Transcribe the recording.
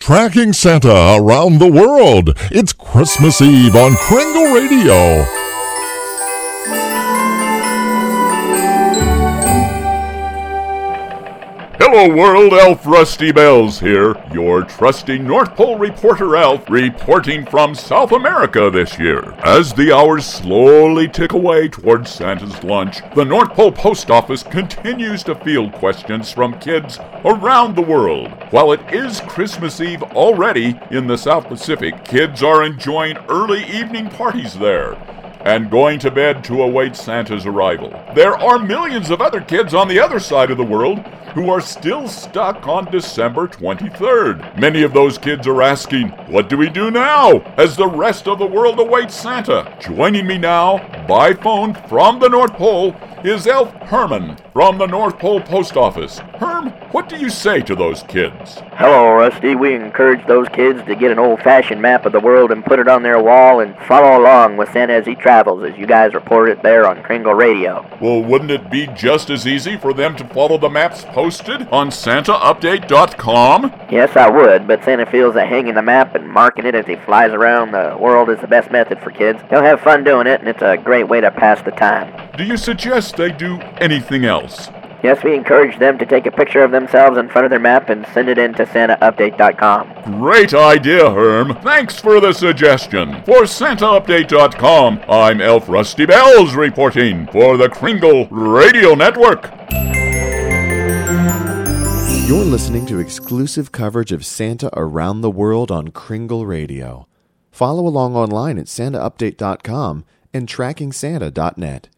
Tracking Santa around the world. It's Christmas Eve on Kringle Radio. Hello world, Elf Rusty Bells here, your trusty North Pole reporter elf, reporting from South America this year. As the hours slowly tick away towards Santa's lunch, the North Pole Post Office continues to field questions from kids around the world. While it is Christmas Eve already in the South Pacific, kids are enjoying early evening parties there and going to bed to await Santa's arrival. There are millions of other kids on the other side of the world who are still stuck on December 23rd. Many of those kids are asking, what do we do now, as the rest of the world awaits Santa? Joining me now, by phone from the North Pole, is Elf Herman from the North Pole Post Office. Herm, what do you say to those kids? Hello, Rusty. We encourage those kids to get an old-fashioned map of the world and put it on their wall and follow along with Santa as he travels, as you guys reported there on Kringle Radio. Well, wouldn't it be just as easy for them to follow the maps posted on SantaUpdate.com? Yes, I would, but Santa feels that hanging the map and marking it as he flies around the world is the best method for kids. They'll have fun doing it, and it's a great way to pass the time. Do you suggest they do anything else? Yes, we encourage them to take a picture of themselves in front of their map and send it in to SantaUpdate.com. Great idea, Herm. Thanks for the suggestion. For SantaUpdate.com, I'm Elf Rusty Bells reporting for the Kringle Radio Network. You're listening to exclusive coverage of Santa around the world on Kringle Radio. Follow along online at SantaUpdate.com and TrackingSanta.net.